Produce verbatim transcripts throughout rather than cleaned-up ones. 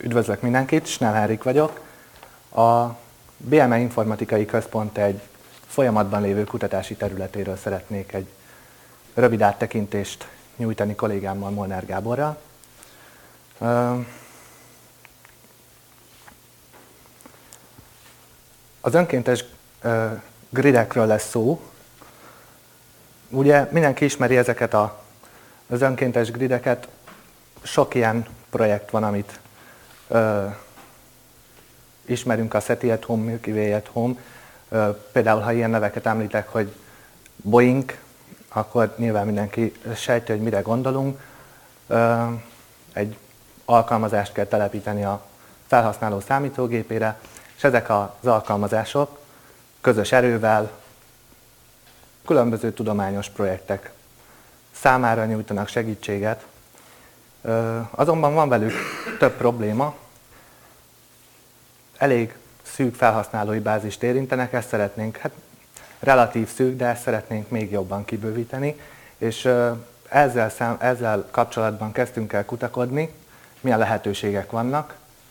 Üdvözlök mindenkit, Snell Henrik vagyok. A bé em e Informatikai Központ egy folyamatban lévő kutatási területéről szeretnék egy rövid áttekintést nyújtani kollégámmal, Molnár Gáborral. Az önkéntes gridekről lesz szó. Ugye mindenki ismeri ezeket a, az önkéntes grideket, sok ilyen projekt van, amit ö, ismerünk, a SETI at Home, Milky Way at Home. Ö, például, ha ilyen neveket említek, hogy Boeing, akkor nyilván mindenki sejti, hogy mire gondolunk. Ö, egy alkalmazást kell telepíteni a felhasználó számítógépére, és ezek az alkalmazások közös erővel különböző tudományos projektek számára nyújtanak segítséget. Azonban van velük több probléma. Elég szűk felhasználói bázist érintenek, ezt szeretnénk, hát relatív szűk, de ezt szeretnénk még jobban kibővíteni, és ezzel, szám, ezzel kapcsolatban kezdtünk el kutakodni, milyen lehetőségek vannak.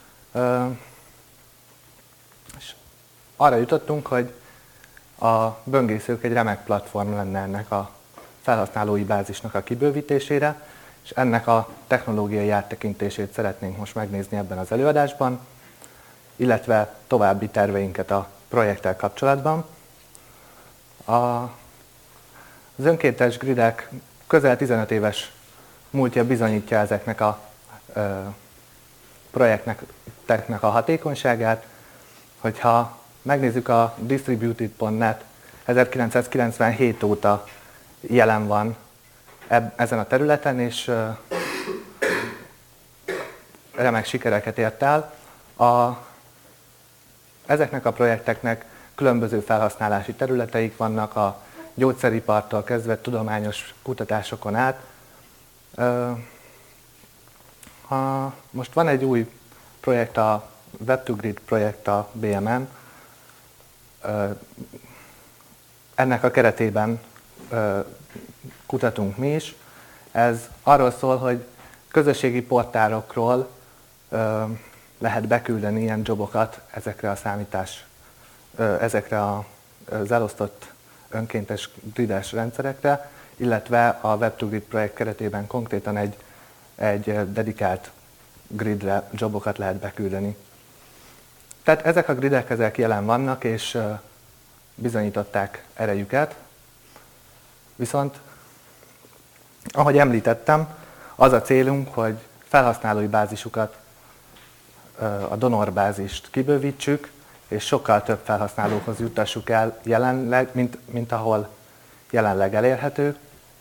És arra jutottunk, hogy a böngészők egy remek platform lenne ennek a felhasználói bázisnak a kibővítésére, és ennek a technológiai áttekintését szeretnénk most megnézni ebben az előadásban, illetve további terveinket a projekttel kapcsolatban. A, az önkéntes gridek közel tizenöt éves múltja bizonyítja ezeknek a ö, projekteknek a hatékonyságát. Hogyha megnézzük a distributed pont net, ezerkilencszázkilencvenhét óta jelen van ezen a területen, és remek sikereket ért el. A, ezeknek a projekteknek különböző felhasználási területeik vannak, a gyógyszeripartól kezdve tudományos kutatásokon át. Ha most van egy új projekt, a Web to Grid projekt a bé em en. Ennek a keretében kutatunk mi is. Ez arról szól, hogy közösségi portálokról ö, lehet beküldeni ilyen jobokat ezekre a számítás, ö, ezekre a, az elosztott önkéntes grides rendszerekre, illetve a Web to Grid projekt keretében konkrétan egy, egy dedikált gridre jobokat lehet beküldeni. Tehát ezek a gridek ezek jelen vannak, és ö, bizonyították erejüket, viszont ahogy említettem, az a célunk, hogy felhasználói bázisukat, a donorbázist kibővítsük, és sokkal több felhasználóhoz juttassuk el jelenleg, mint, mint ahol jelenleg elérhető.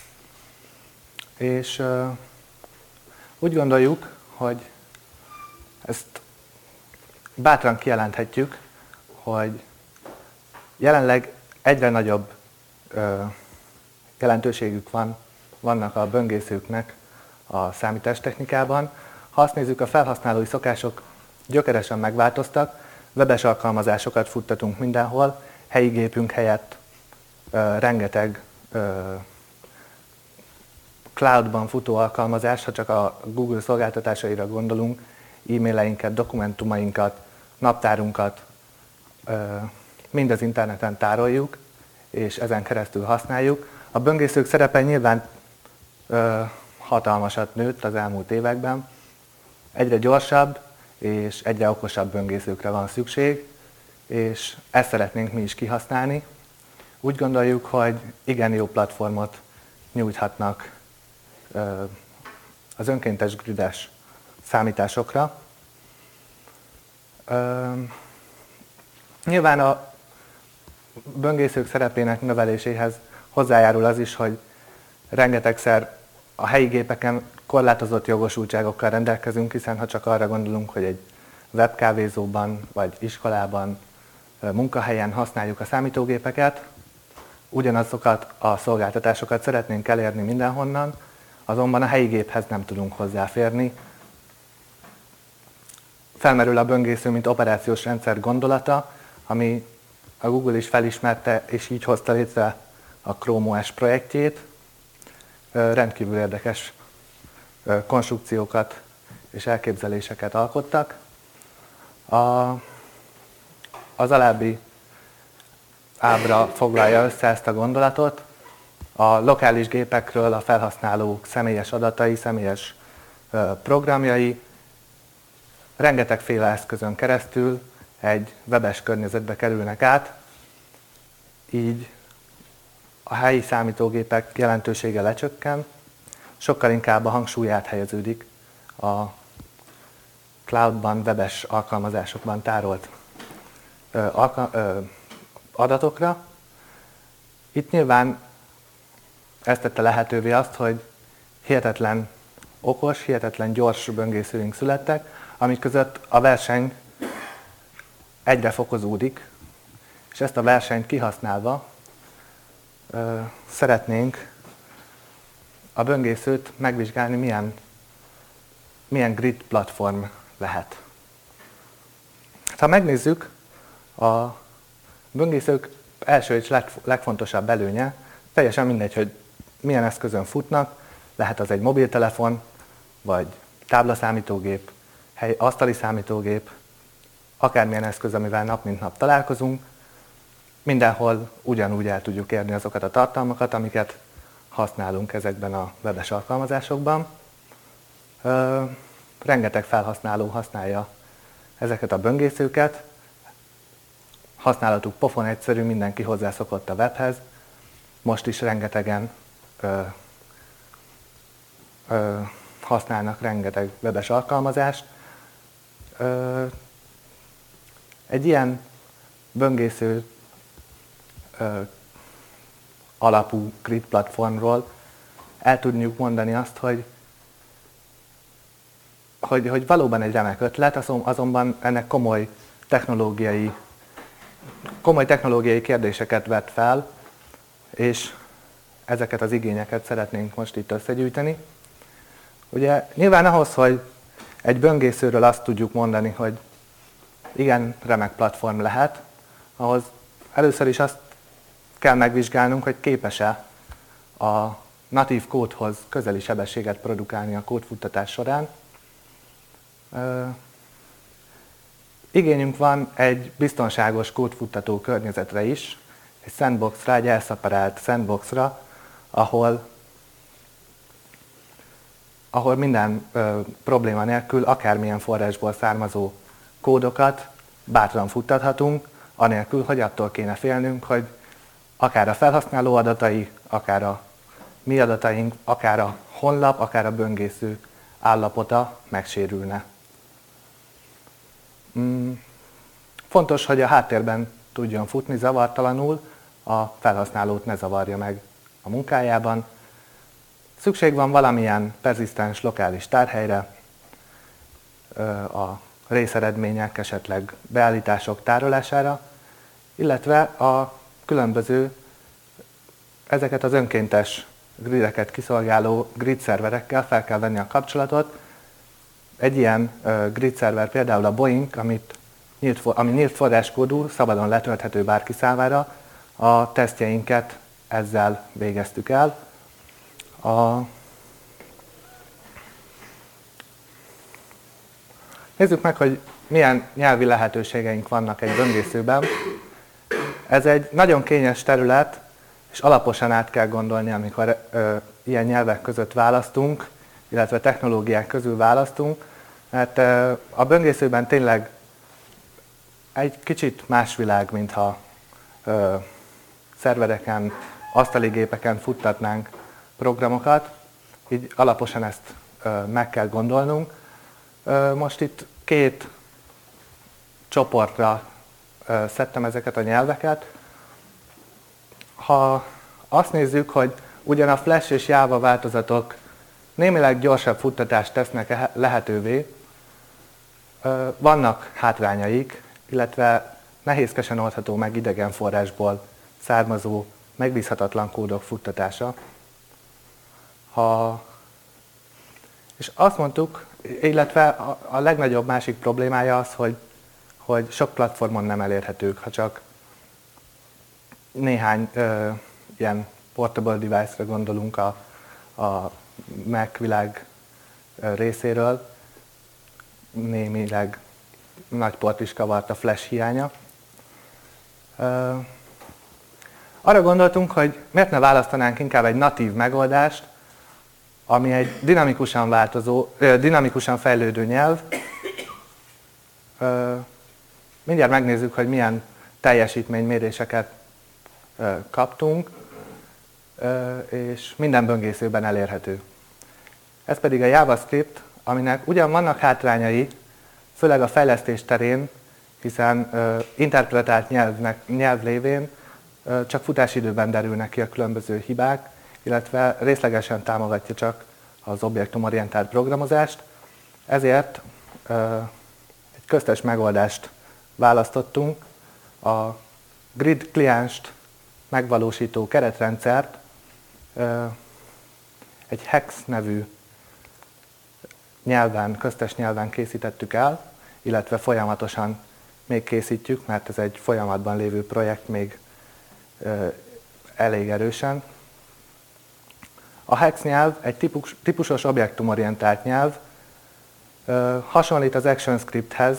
És uh, úgy gondoljuk, hogy ezt bátran kijelenthetjük, hogy jelenleg egyre nagyobb uh, jelentőségük van vannak a böngészőknek a számítástechnikában. Ha azt nézzük, a felhasználói szokások gyökeresen megváltoztak, webes alkalmazásokat futtatunk mindenhol, helyi gépünk helyett ö, rengeteg ö, cloudban futó alkalmazás, ha csak a Google szolgáltatásaira gondolunk, e-maileinket, dokumentumainkat, naptárunkat ö, mind az interneten tároljuk, és ezen keresztül használjuk. A böngészők szerepe nyilván Ö, hatalmasat nőtt az elmúlt években. Egyre gyorsabb és egyre okosabb böngészőkre van szükség, és ezt szeretnénk mi is kihasználni. Úgy gondoljuk, hogy igen jó platformot nyújthatnak ö, az önkéntes grides számításokra. Ö, nyilván a böngészők szerepének növeléséhez hozzájárul az is, hogy rengetegszer a helyi gépeken korlátozott jogosultságokkal rendelkezünk, hiszen ha csak arra gondolunk, hogy egy webkávézóban vagy iskolában, munkahelyen használjuk a számítógépeket, ugyanazokat a szolgáltatásokat szeretnénk elérni mindenhonnan, azonban a helyi géphez nem tudunk hozzáférni. Felmerül a böngésző, mint operációs rendszer gondolata, ami a Google is felismerte, és így hozta létre a Chrome o es projektjét. Rendkívül érdekes konstrukciókat és elképzeléseket alkottak. A, az alábbi ábra foglalja össze ezt a gondolatot. A lokális gépekről a felhasználók személyes adatai, személyes programjai rengetegféle eszközön keresztül egy webes környezetbe kerülnek át, így a helyi számítógépek jelentősége lecsökken, sokkal inkább a hangsúly áthelyeződik a cloudban, webes alkalmazásokban tárolt ö, alka, ö, adatokra. Itt nyilván ezt tette lehetővé azt, hogy hihetetlen okos, hihetetlen gyors böngészőink születtek, amik között a verseny egyre fokozódik, és ezt a versenyt kihasználva ö, szeretnénk a böngészőt megvizsgálni, milyen, milyen grid platform lehet. Ha megnézzük, a böngészők első és legfontosabb előnye, teljesen mindegy, hogy milyen eszközön futnak, lehet az egy mobiltelefon, vagy táblaszámítógép, hely, asztali számítógép, akármilyen eszköz, amivel nap mint nap találkozunk, mindenhol ugyanúgy el tudjuk érni azokat a tartalmakat, amiket használunk ezekben a webes alkalmazásokban. Ö, rengeteg felhasználó használja ezeket a böngészőket. Használatuk pofon egyszerű, mindenki hozzászokott a webhez. Most is rengetegen ö, ö, használnak rengeteg webes alkalmazást. Ö, egy ilyen böngésző ö, alapú grid platformról el tudjuk mondani azt, hogy, hogy, hogy valóban egy remek ötlet, azonban ennek komoly technológiai, komoly technológiai kérdéseket vet fel, és ezeket az igényeket szeretnénk most itt összegyűjteni. Ugye nyilván ahhoz, hogy egy böngészőről azt tudjuk mondani, hogy igen, remek platform lehet, ahhoz először is azt kell megvizsgálnunk, hogy képes-e a natív kódhoz közeli sebességet produkálni a kódfuttatás során. Ö, igényünk van egy biztonságos kódfuttató környezetre is, egy sandboxra, egy elszeparált sandboxra, ahol, ahol minden ö, probléma nélkül akármilyen forrásból származó kódokat bátran futtathatunk, anélkül, hogy attól kéne félnünk, hogy akár a felhasználó adatai, akár a mi adataink, akár a honlap, akár a böngésző állapota megsérülne. Mm. Fontos, hogy a háttérben tudjon futni zavartalanul, a felhasználót ne zavarja meg a munkájában. Szükség van valamilyen perzisztens lokális tárhelyre, a részeredmények, esetleg beállítások tárolására, illetve a különböző ezeket az önkéntes grideket kiszolgáló grid szerverekkel fel kell venni a kapcsolatot. Egy ilyen uh, grid szerver például a Boeing, amit nyílt, ami nyílt forráskódú, szabadon letölthető bárki számára. A tesztjeinket ezzel végeztük el. A... Nézzük meg, hogy milyen nyelvi lehetőségeink vannak egy böngészőben. Ez egy nagyon kényes terület, és alaposan át kell gondolni, amikor ö, ilyen nyelvek között választunk, illetve technológiák közül választunk, mert ö, a böngészőben tényleg egy kicsit más világ, mintha ö, szervereken, asztali gépeken futtatnánk programokat, így alaposan ezt ö, meg kell gondolnunk. Ö, most itt két csoportra ö, szedtem ezeket a nyelveket. Ha azt nézzük, hogy ugyan a Flash és Java változatok némileg gyorsabb futtatást tesznek lehetővé, vannak hátrányaik, illetve nehézkesen oldható meg idegen forrásból származó, megbízhatatlan kódok futtatása. Ha, és azt mondtuk, illetve a, a legnagyobb másik problémája az, hogy, hogy sok platformon nem elérhetők, ha csak néhány ö, ilyen portable device-ra gondolunk a, a Mac világ részéről, némileg nagy port is kavart a Flash hiánya. Arra gondoltunk, hogy miért ne választanánk inkább egy natív megoldást, ami egy dinamikusan változó, dinamikusan fejlődő nyelv. Mindjárt megnézzük, hogy milyen teljesítményméréseket kaptunk, és minden böngészőben elérhető. Ez pedig a JavaScript, aminek ugyan vannak hátrányai, főleg a fejlesztés terén, hiszen interpretált nyelvnek, nyelv lévén csak futásidőben derülnek ki a különböző hibák, illetve részlegesen támogatja csak az objektumorientált programozást. Ezért egy köztes megoldást választottunk, a Grid klienst megvalósító keretrendszert egy Hex nevű nyelven, köztes nyelven készítettük el, illetve folyamatosan még készítjük, mert ez egy folyamatban lévő projekt még elég erősen. A Hex nyelv egy típus, típusos objektumorientált nyelv, hasonlít az ActionScripthez,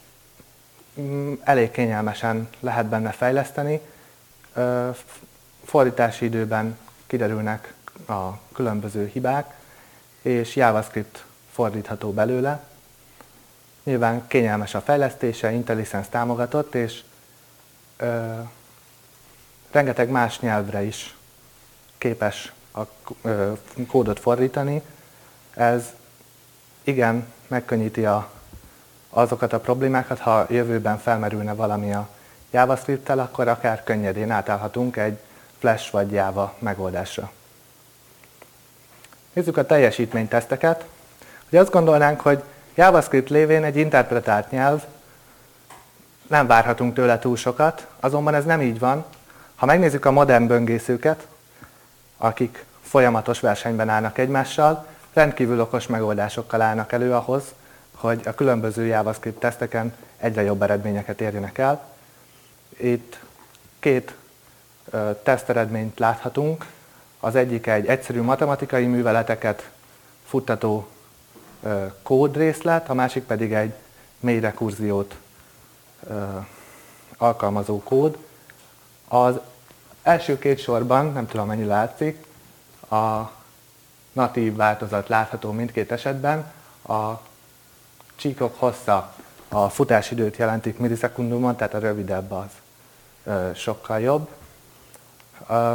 elég kényelmesen lehet benne fejleszteni, fordítási időben kiderülnek a különböző hibák, és JavaScript fordítható belőle. Nyilván kényelmes a fejlesztése, IntelliSense támogatott, és ö, rengeteg más nyelvre is képes a ö, kódot fordítani. Ez igen megkönnyíti a, azokat a problémákat, ha jövőben felmerülne valami a JavaScript-tel, akkor akár könnyedén átállhatunk egy Flash vagy Java megoldásra. Nézzük a teljesítményteszteket. Ugye azt gondolnánk, hogy JavaScript lévén egy interpretált nyelv, nem várhatunk tőle túl sokat, azonban ez nem így van. Ha megnézzük a modern böngészőket, akik folyamatos versenyben állnak egymással, rendkívül okos megoldásokkal állnak elő ahhoz, hogy a különböző JavaScript teszteken egyre jobb eredményeket érjenek el. Itt két ö, teszteredményt láthatunk. Az egyik egy egyszerű matematikai műveleteket futtató ö, kódrészlet, a másik pedig egy mély rekurziót ö, alkalmazó kód. Az első két sorban, nem tudom mennyi látszik, a natív változat látható mindkét esetben, a csíkok hossza a futásidőt jelentik millisekundumon, tehát a rövidebb az ö, sokkal jobb. Ö,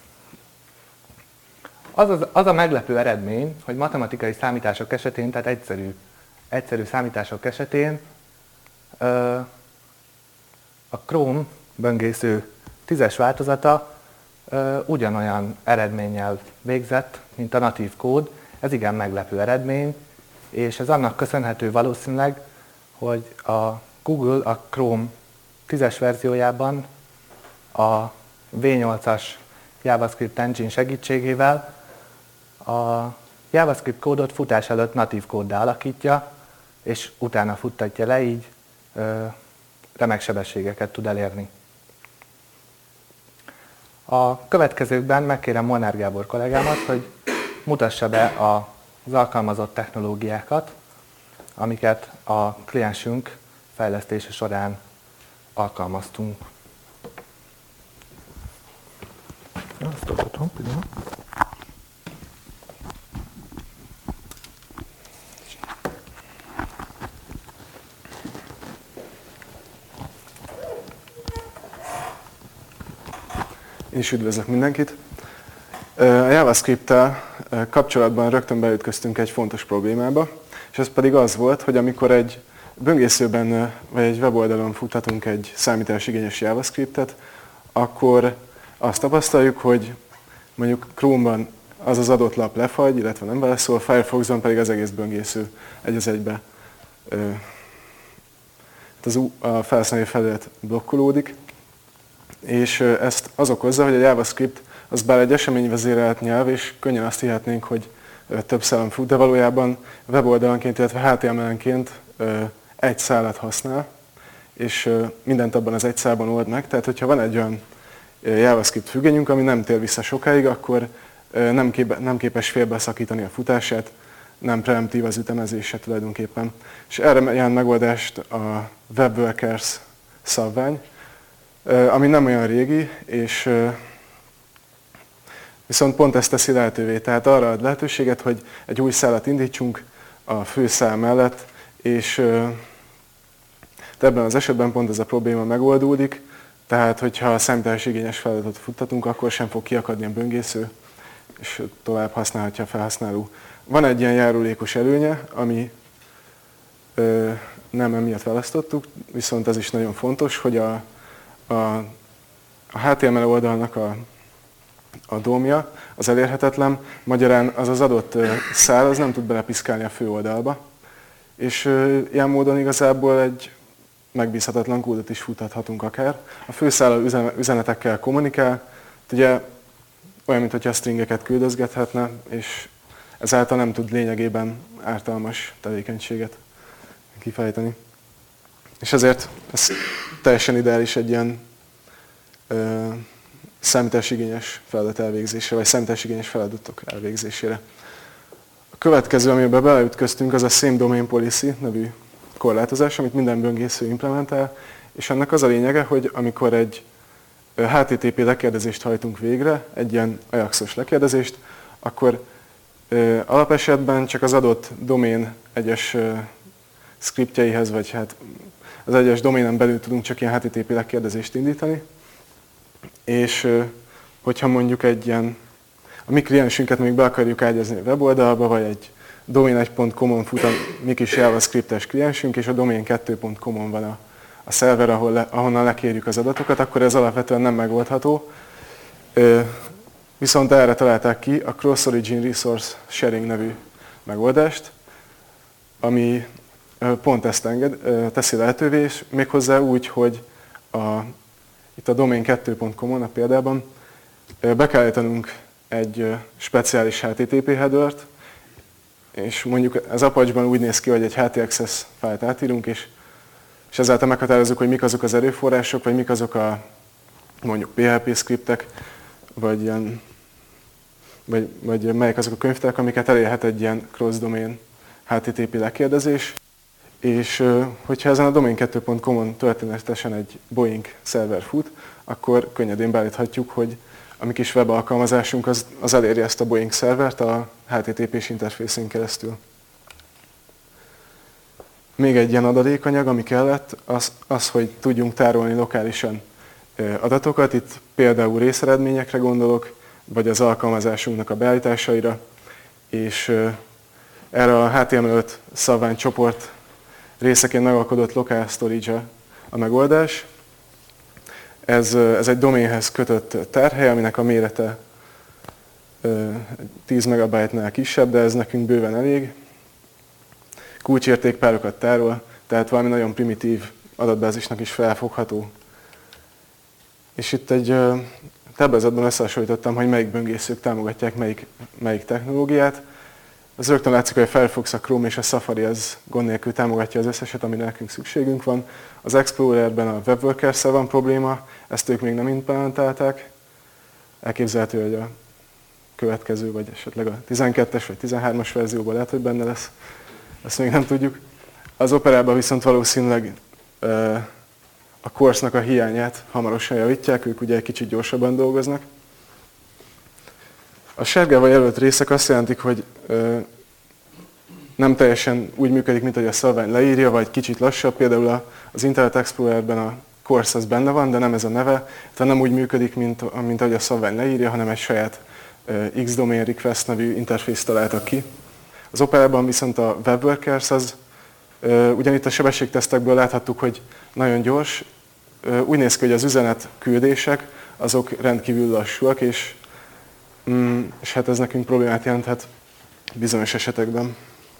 az, az, az a meglepő eredmény, hogy matematikai számítások esetén, tehát egyszerű, egyszerű számítások esetén ö, a Chrome böngésző tízes változata ö, ugyanolyan eredménnyel végzett, mint a natív kód. Ez igen meglepő eredmény, és ez annak köszönhető valószínűleg, hogy a Google a Chrome tízes verziójában a vé nyolcas JavaScript Engine segítségével a JavaScript kódot futás előtt natív kóddá alakítja, és utána futtatja le, így ö, remek sebességeket tud elérni. A következőkben megkérem Molnár Gábor kollégámat, hogy mutassa be az alkalmazott technológiákat, amiket a kliensünk fejlesztése során alkalmaztunk. Azt adhatom, pillanat. Én is üdvözlök mindenkit. A JavaScript-tel kapcsolatban rögtön beütköztünk egy fontos problémába, és ez pedig az volt, hogy amikor egy böngészőben vagy egy weboldalon futhatunk egy számításigényes JavaScriptet, akkor azt tapasztaljuk, hogy mondjuk Chrome-ban az az adott lap lefagy, illetve nem válaszol, Firefoxon pedig az egész böngésző egy az egybe az a felhasználói felület blokkolódik, és ezt az okozza, hogy a JavaScript az bár egy eseményvezérelt nyelv, és könnyen azt hihetnénk, hogy több szálon fut, de valójában weboldalanként, illetve há té em el-enként egy szálat használ, és mindent abban az egy szálban old meg. Tehát, hogyha van egy olyan JavaScript függönyünk, ami nem tér vissza sokáig, akkor nem, képe, nem képes félbeszakítani a futását, nem preemptív az ütemezése tulajdonképpen. És erre jelent megoldást a WebWorkers szabvány, ami nem olyan régi, és viszont pont ezt teszi lehetővé. Tehát arra ad lehetőséget, hogy egy új szálat indítsunk a fő szál mellett, és ebben az esetben pont ez a probléma megoldódik, tehát hogyha számításigényes feladatot futtatunk, akkor sem fog kiakadni a böngésző, és tovább használhatja a felhasználó. Van egy ilyen járulékos előnye, ami ö, nem emiatt választottuk, viszont ez is nagyon fontos, hogy a, a, a há té em el oldalnak a, a dómja az elérhetetlen, magyarán az az adott szál az nem tud belepiszkálni a fő oldalba, és ö, ilyen módon igazából egy megbízhatatlan kódot is futtathatunk akár. A főszállal üzenetekkel kommunikál, ugye olyan, mintha a stringeket küldözgethetne, és ezáltal nem tud lényegében ártalmas tevékenységet kifejteni. És ezért ez teljesen ideális egy ilyen ö, számításigényes feladat elvégzésére, vagy számításigényes feladatok elvégzésére. A következő, amiben beleütköztünk, az a Same Domain Policy nevű korlátozás, amit minden böngésző implementál, és ennek az a lényege, hogy amikor egy há té té pé lekérdezést hajtunk végre, egy ilyen Ajaxos lekérdezést, akkor ö, alapesetben csak az adott domén egyes ö, scriptjeihez, vagy hát az egyes doménen belül tudunk csak ilyen há té té pé lekérdezést indítani, és ö, hogyha mondjuk egy ilyen, a mi kliensünket még be akarjuk ágyazni a weboldalba, vagy egy domain egy pont com-on fut a mi kis JavaScript-es kliensünk, és a domain kettő pont com-on van a, a szerver, ahol le, ahonnan lekérjük az adatokat, akkor ez alapvetően nem megoldható. Ö, viszont erre találták ki a Cross Origin Resource Sharing nevű megoldást, ami ö, pont ezt enged, ö, teszi lehetővé, és méghozzá úgy, hogy a, itt a domain kettő pont com-on a példában ö, be kell állítanunk egy ö, speciális há té té pé headert, és mondjuk ez Apache-ban úgy néz ki, hogy egy htaccess fájlt átírunk, és, és ezáltal meghatározzuk, hogy mik azok az erőforrások, vagy mik azok a mondjuk pé há pé scriptek, vagy, ilyen, vagy, vagy melyek azok a könyvtárak, amiket elérhet egy ilyen cross-domain há té té pé lekérdezés. És hogyha ezen a domain kettő pont com-on történetesen egy Boeing szerver fut, akkor könnyedén beállíthatjuk, hogy a mi kis web alkalmazásunk az, az eléri ezt a Boeing szervert a há té té pés interfészén keresztül. Még egy ilyen adalékanyag, ami kellett, az, az, hogy tudjunk tárolni lokálisan adatokat. Itt például részeredményekre gondolok, vagy az alkalmazásunknak a beállításaira, és erre a há té em el öt szabvány csoport részeként megalkodott local storage a megoldás. Ez, ez egy doménhez kötött tárhely, aminek a mérete tíz megabyte-nál kisebb, de ez nekünk bőven elég. Kulcsértékpárokat tárol, tehát valami nagyon primitív adatbázisnak is felfogható. És itt egy táblázatban összehasonlítottam, hogy melyik böngészők támogatják melyik, melyik technológiát. Az rögtön látszik, hogy a Firefox, a Chrome és a Safari az gond nélkül támogatja az összeset, amire nekünk szükségünk van. Az Explorerben a WebWorkers-szel van probléma, ezt ők még nem implementálták. Elképzelhető, hogy a következő, vagy esetleg a tizenkettes vagy tizenhármas verzióban lehet, hogy benne lesz. Ezt még nem tudjuk. Az Operában viszont valószínűleg a Course-nak a hiányát hamarosan javítják, ők ugye egy kicsit gyorsabban dolgoznak. A sárgával jelölt részek azt jelentik, hogy ö, nem teljesen úgy működik, mint hogy a szabvány leírja, vagy kicsit lassabb. Például az Internet Explorerben a Course az benne van, de nem ez a neve. Tehát nem úgy működik, mint, mint ahogy a szabvány leírja, hanem egy saját ö, X-Domain Request nevű interfészt találtak ki. Az Operában viszont a WebWorkers az, ö, ugyanitt a sebességtesztekből láthattuk, hogy nagyon gyors. Ö, úgy néz ki, hogy az üzenet küldések azok rendkívül lassúak, és Mm, és hát ez nekünk problémát jelenthet bizonyos esetekben.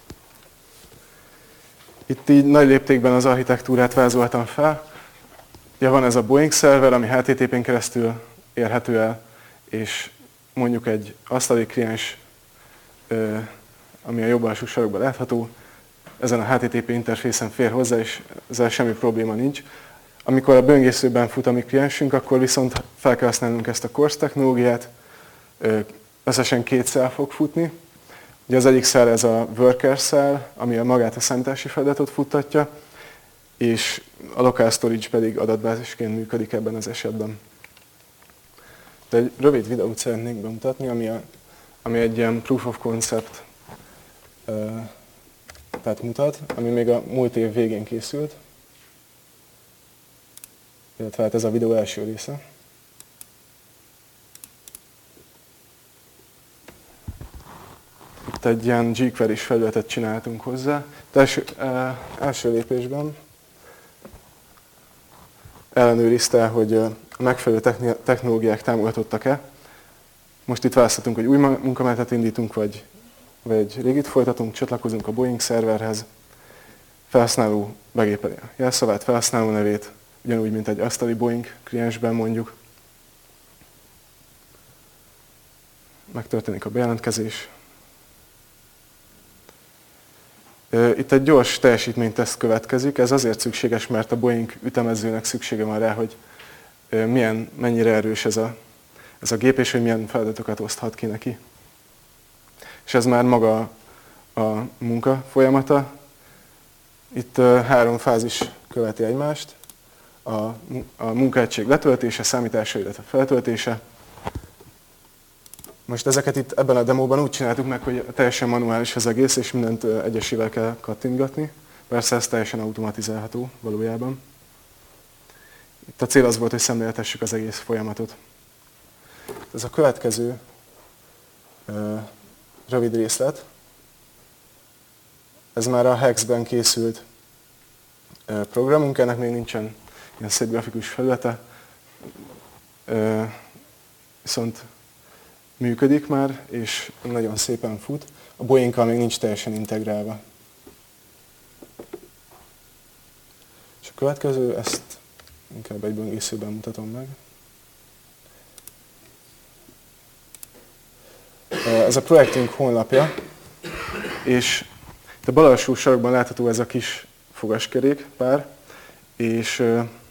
Itt így nagy léptékben az architektúrát vázoltam fel. Ugye van ez a Boeing szerver, ami há té té pén keresztül érhető el, és mondjuk egy asztali kliens, ami a jobb alsó sarokban látható, ezen a há té té pé interfészen fér hozzá, és ezzel semmi probléma nincs. Amikor a böngészőben fut a mi kliensünk, akkor viszont fel kell használnunk ezt a Course technológiát, összesen két szál fog futni. Ugye az egyik szál ez a worker szál, ami a magát a számítási feladatot futtatja, és a local storage pedig adatbázisként működik ebben az esetben. De egy rövid videót szeretnék bemutatni, ami, a, ami egy ilyen proof of concept uh, tehát mutat, ami még a múlt év végén készült. Illetve hát ez a videó első része. Itt egy ilyen jQuery-s felületet csináltunk hozzá. De első, uh, első lépésben ellenőrizte, hogy a megfelelő technológiák támogatottak-e. Most itt választhatunk, hogy új munkamenetet indítunk, vagy, vagy egy régit folytatunk, csatlakozunk a Boeing szerverhez. Felhasználó begépeli a jelszavát, felhasználó nevét, ugyanúgy, mint egy asztali Boeing kliensben mondjuk. Megtörténik a bejelentkezés. Itt egy gyors teljesítményteszt következik, ez azért szükséges, mert a Boeing ütemezőnek szüksége van rá, hogy milyen, mennyire erős ez a, ez a gép, és hogy milyen feladatokat oszthat ki neki. És ez már maga a munka folyamata. Itt három fázis követi egymást. A, a munkaegység letöltése, számítása, illetve feltöltése. Most ezeket itt ebben a demóban úgy csináltuk meg, hogy teljesen manuális az egész, és mindent egyesével kell kattintgatni. Persze ez teljesen automatizálható valójában. Itt a cél az volt, hogy szemléltessük az egész folyamatot. Ez a következő uh, rövid részlet. Ez már a Hex-ben készült uh, programunk, ennek még nincsen ilyen szép grafikus felülete. Uh, viszont működik már, és nagyon szépen fut. A Boeing-kal még nincs teljesen integrálva. És a következő, ezt inkább egy böngészőben mutatom meg. Ez a projektünk honlapja, és itt a bal alsó sarokban látható ez a kis fogaskerék pár, és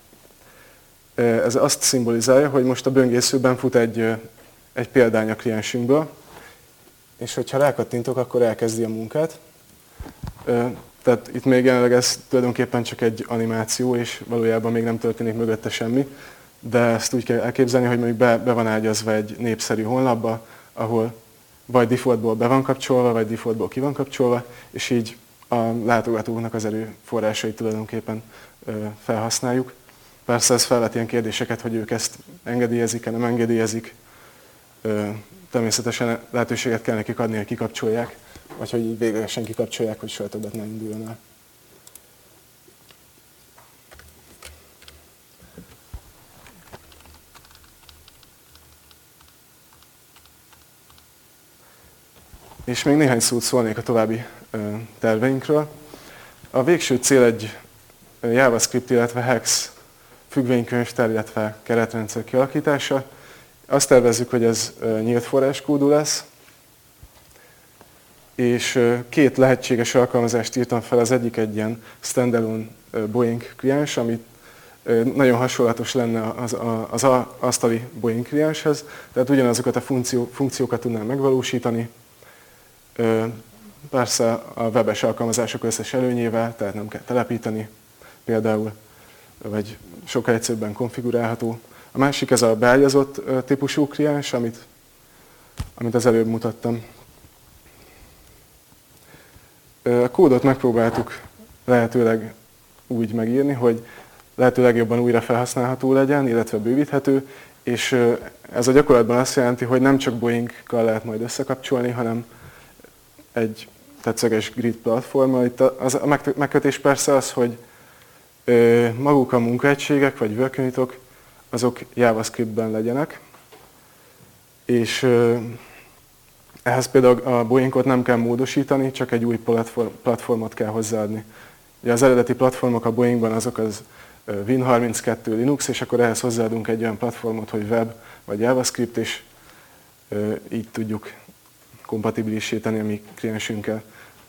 ez azt szimbolizálja, hogy most a böngészőben fut egy egy példány a kliensünkből, és hogyha rákattintok, akkor elkezdi a munkát. Tehát itt még jelenleg ez tulajdonképpen csak egy animáció, és valójában még nem történik mögötte semmi, de ezt úgy kell elképzelni, hogy mondjuk be, be van ágyazva egy népszerű honlapba, ahol vagy defaultból be van kapcsolva, vagy defaultból ki van kapcsolva, és így a látogatóknak az erőforrásait tulajdonképpen felhasználjuk. Persze ez felvet ilyen kérdéseket, hogy ők ezt engedélyezik-e, nem engedélyezik. Természetesen lehetőséget kell nekik adni, hogy kikapcsolják, vagy hogy így véglegesen kikapcsolják, hogy soha többet ne induljon el. És még néhány szót szólnék a további terveinkről. A végső cél egy JavaScript, illetve Hex függvénykönyvtár, illetve keretrendszer kialakítása. Azt tervezzük, hogy ez nyílt forráskódú lesz, és két lehetséges alkalmazást írtam fel, az egyik egy ilyen standalone Boeing kliens, ami nagyon hasonlatos lenne az, az asztali Boeing klienshez, tehát ugyanazokat a funkció, funkciókat tudnám megvalósítani, persze a webes alkalmazások összes előnyével, tehát nem kell telepíteni például, vagy sokkal egyszerűbben konfigurálható. A másik ez a beágyazott típusú kliens, amit, amit az előbb mutattam. A kódot megpróbáltuk lehetőleg úgy megírni, hogy lehető legjobban újra felhasználható legyen, illetve bővíthető, és ez a gyakorlatban azt jelenti, hogy nem csak Boeing-kal lehet majd összekapcsolni, hanem egy tetszeges grid platformmal. Itt az, a megkötés persze az, hogy maguk a munkaegységek vagy workunitok, azok JavaScriptben legyenek, és ehhez például a Boeingot nem kell módosítani, csak egy új platform, platformot kell hozzáadni. Ugye az eredeti platformok a Boeingban azok az Win harminckettő Linux, és akkor ehhez hozzáadunk egy olyan platformot, hogy web vagy JavaScript, és így tudjuk kompatibilisíteni a mi kliensünkkel.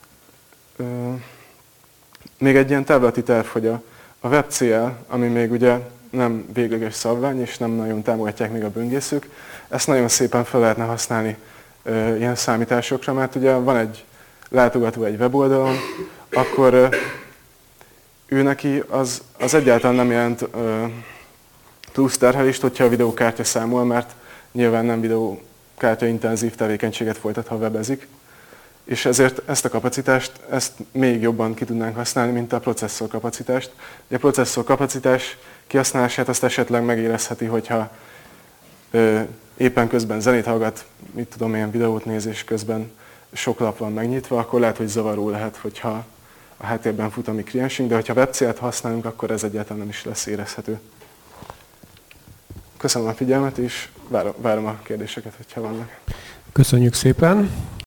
Még egy ilyen távlati terv, hogy a, a WebCL, ami még ugye nem végleges szabvány, és nem nagyon támogatják még a böngészők, ezt nagyon szépen fel lehetne használni ö, ilyen számításokra, mert ugye van egy látogató egy weboldalon, akkor ö, ő neki az, az egyáltalán nem jelent ö, plusz terhelést, hogyha a videókártya számol, mert nyilván nem videókártya intenzív tevékenységet folytat, ha webezik. És ezért ezt a kapacitást ezt még jobban ki tudnánk használni, mint a processzor kapacitást. A processzor kapacitás kihasználását azt esetleg megérezheti, hogyha ö, éppen közben zenét hallgat, mit tudom én, videót nézés közben sok lap van megnyitva, akkor lehet, hogy zavaró lehet, hogyha a háttérben fut a mi kliensünk, de hogyha webcélt használunk, akkor ez egyáltalán nem is lesz érezhető. Köszönöm a figyelmet, és várom a kérdéseket, hogyha vannak. Köszönjük szépen!